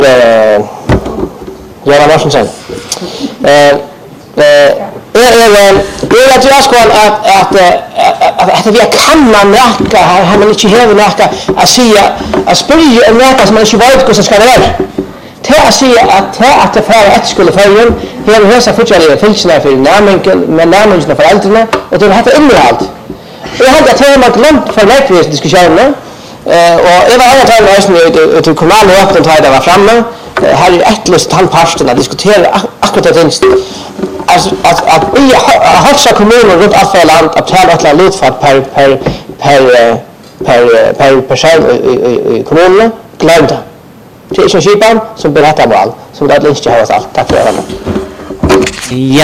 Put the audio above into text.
Göran Marsensen. Jag ska att vi kan man räcka har man inte heller räcka att säga att spyrja en räcka som man inte vet hur det ska vara. Till att säga att det för ett skulle följa hela hesa fortsätter funktionera för namnen för föräldrarna och det har innehåll. Jag har att tema glömt för diskussionen och jag var alla talar ut till kommunala öppna tid där var framme. Här är ett lust tandparsten att diskutera akkurat det att vi har kommuner runt alla land att ta ett lutfart per person i kommunerna glömda. Det är så skipan som berättar mål som det inte har allt. Tack för det.